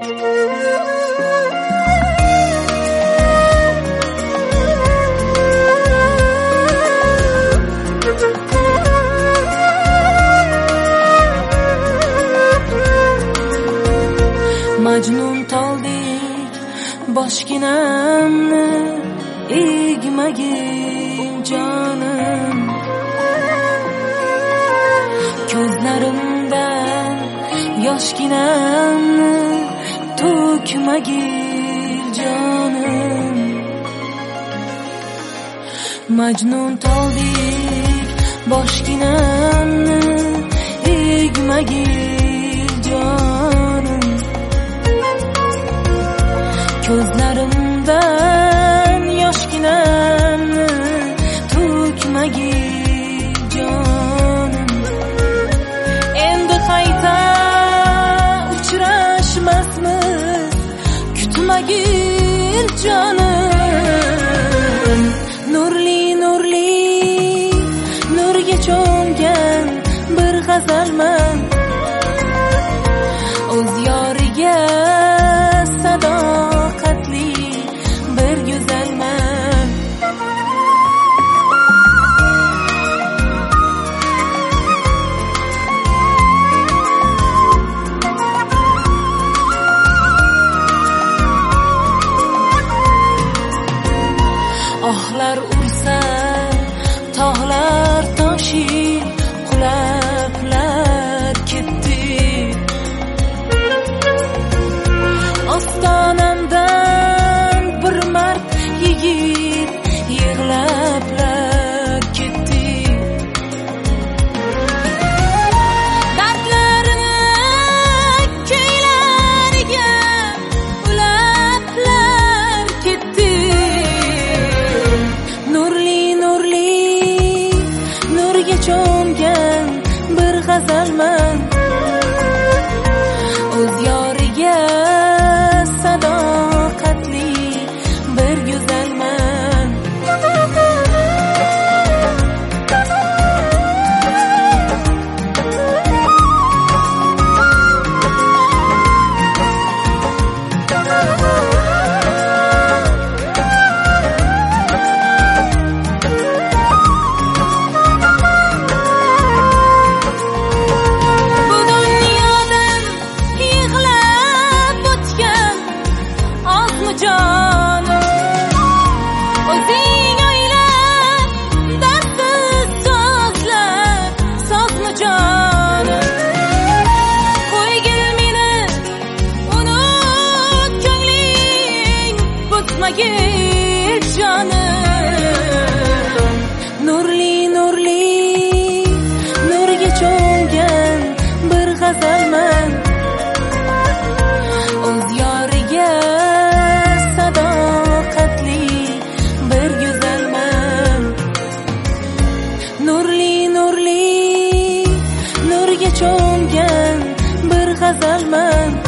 Majnun toldek boshginamni egmagin jonim, ko'zlarimdan yoshginamni to'kmagin jonim. Majnun toldek boshginamni egmagin jonim, ko'zlarimdan yoshginamni to'kmagin jonim. Endi qayta uchrashmasmiz, kutmagin jonim. Nurli nurli nurga cho'mgan bir g'azalman, o'z yoriga sadoqatli bir go'zalman. Ohlar ursa tog'lar toshib qulablar ketdi, ostonamdan bir mard yigit yig'lablar ketdi. Dardlarini ko'ylariga ulablar ketdi. Nurli nurli nurga cho'mgan bir g'azalman, o'z yoriga sadoqatli bir go'zalman. Bu dunyodan yig'lab o'tgan ozmi jonim, o'zing o'ylab dardsiz so'zlar sozmi jonim. Qo'ygil meni unut, ko'ngling buzmagin jonim. Nurli nurli nurga cho'mgan bir g'azalman, o'z yoriga sadoqatli bir go'zalman. Nurli nurli nurga cho'mgan bir g'azalman,